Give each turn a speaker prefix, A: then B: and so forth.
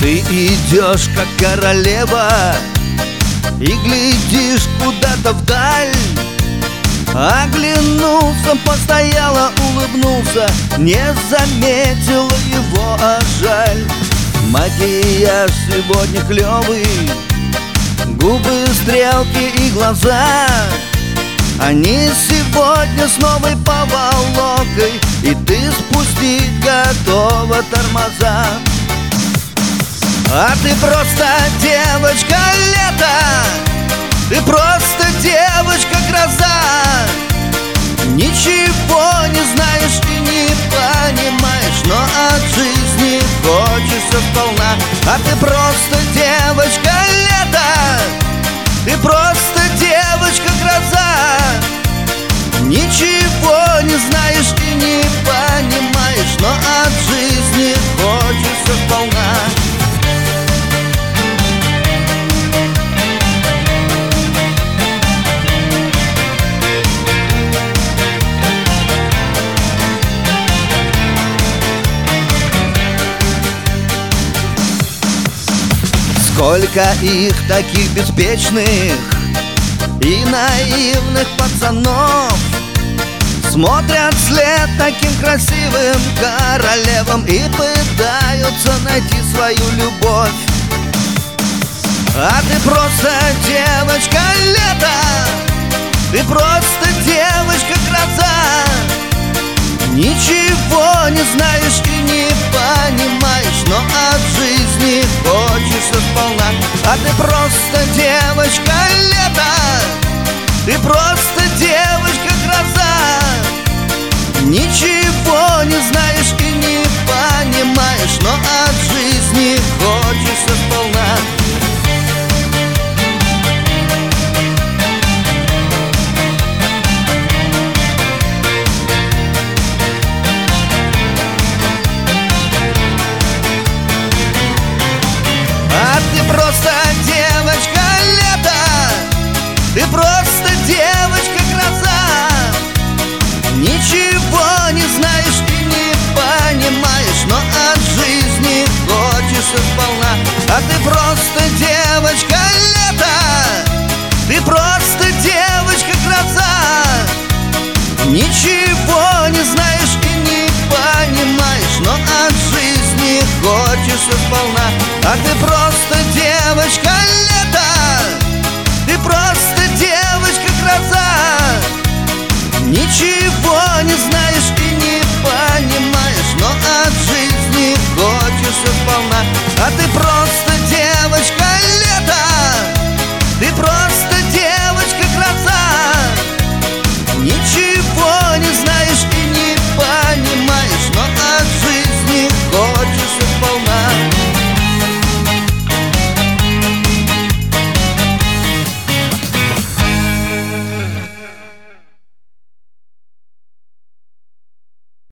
A: Ты идешь, как королева, и глядишь куда-то вдаль. Оглянулся, постояла, улыбнулся, не заметила его, а жаль. Макияж сегодня клёвый, губы, стрелки и глаза. Они сегодня с новой поволокой, и ты спустить готова тормоза. А ты просто девочка лета, ты просто девочка гроза. Ничего не знаешь и не понимаешь, но от жизни хочется сполна. А ты просто девочка лета, ты просто девочка гроза. Ничего не знаешь и не понимаешь, но от жизни хочется сполна. Сколько их таких беспечных и наивных пацанов смотрят вслед таким красивым королевам и пытаются найти свою любовь. А ты просто девочка лета, ты просто девочка гроза. Ничего не знаешь и не понимаешь, но от жизни хочется сполна. А ты просто девочка лета, ты просто девочка гроза. Ничего не знаешь и не понимаешь, но от жизни хочется сполна. А ты просто девочка лета, ты просто девочка гроза. Ничего не знаешь и не понимаешь, но от жизни хочется сполна. А ты просто девочка лета, ты просто девочка гроза. Ничего не знаешь и не понимаешь, но от жизни хочется сполна. А ты просто девочка лета, ты просто девочка гроза. Ничего